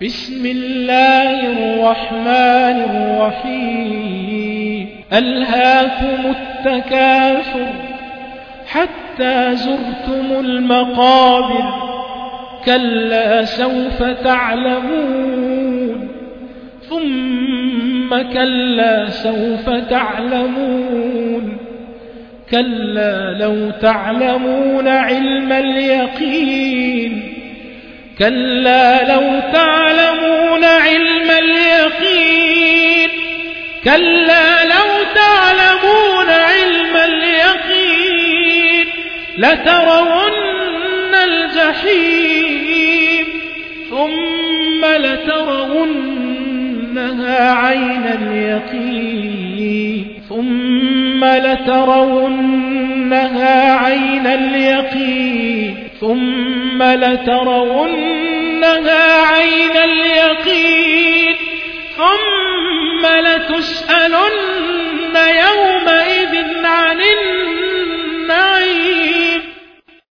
بسم الله الرحمن الرحيم ألهاكم التكاثر حتى زرتم المقابر كلا سوف تعلمون ثم كلا سوف تعلمون كلا لو تعلمون علم اليقين كلا لو تعلمون علم اليقين كلا لو تعلمون علم اليقين لترون الجحيم ثم لترونها عين اليقين ثم لترونها عين اليقين ثم لترونها عين اليقين ثم لتسألن